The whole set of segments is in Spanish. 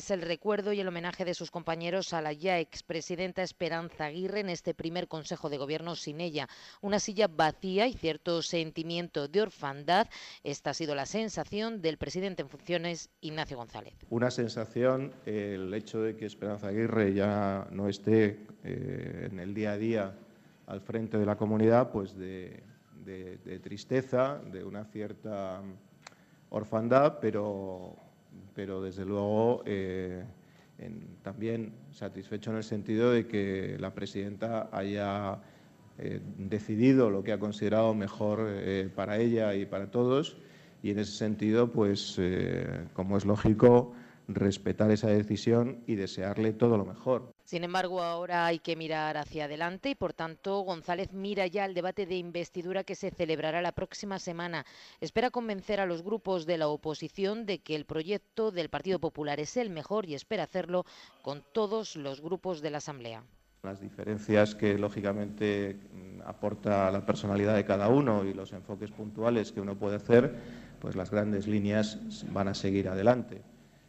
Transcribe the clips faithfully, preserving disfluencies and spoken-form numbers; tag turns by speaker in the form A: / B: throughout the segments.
A: es el recuerdo y el homenaje de sus compañeros a la ya expresidenta Esperanza Aguirre en este primer Consejo de Gobierno sin ella. Una silla vacía y cierto sentimiento de orfandad. Esta ha sido la sensación del presidente en funciones, Ignacio González.
B: Una sensación, eh, el hecho de que Esperanza Aguirre ya no esté eh, en el día a día al frente de la comunidad, pues de, de, de tristeza, de una cierta orfandad, pero, pero desde luego eh, en, también satisfecho en el sentido de que la presidenta haya eh, decidido lo que ha considerado mejor eh, para ella y para todos, y en ese sentido, pues eh, como es lógico, respetar esa decisión y desearle todo lo mejor.
A: Sin embargo, ahora hay que mirar hacia adelante y, por tanto, González mira ya al debate de investidura que se celebrará la próxima semana. Espera convencer a los grupos de la oposición de que el proyecto del Partido Popular es el mejor y espera hacerlo con todos los grupos de la Asamblea.
B: Las diferencias que, lógicamente, aporta la personalidad de cada uno y los enfoques puntuales que uno puede hacer, pues las grandes líneas van a seguir adelante.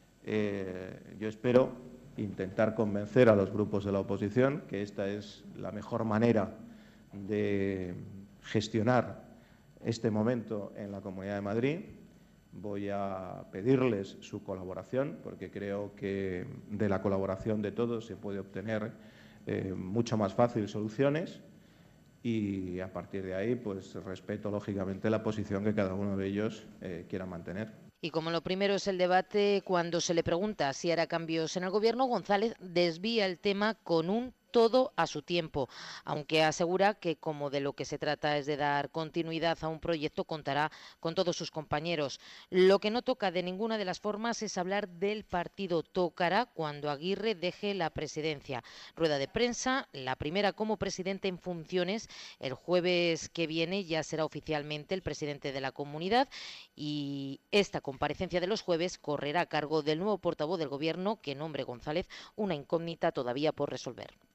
B: Eh, yo espero intentar convencer a los grupos de la oposición que esta es la mejor manera de gestionar este momento en la Comunidad de Madrid. Voy a pedirles su colaboración, porque creo que de la colaboración de todos se puede obtener eh, mucho más fácil soluciones, y a partir de ahí pues respeto lógicamente la posición que cada uno de ellos eh, quiera mantener.
A: Y como lo primero es el debate, cuando se le pregunta si hará cambios en el Gobierno, González desvía el tema con un todo a su tiempo, aunque asegura que como de lo que se trata es de dar continuidad a un proyecto, contará con todos sus compañeros. Lo que no toca de ninguna de las formas es hablar del partido. Tocará cuando Aguirre deje la presidencia. Rueda de prensa, la primera como presidente en funciones. El jueves que viene ya será oficialmente el presidente de la comunidad, y esta comparecencia de los jueves correrá a cargo del nuevo portavoz del Gobierno, que nombre González, una incógnita todavía por resolver.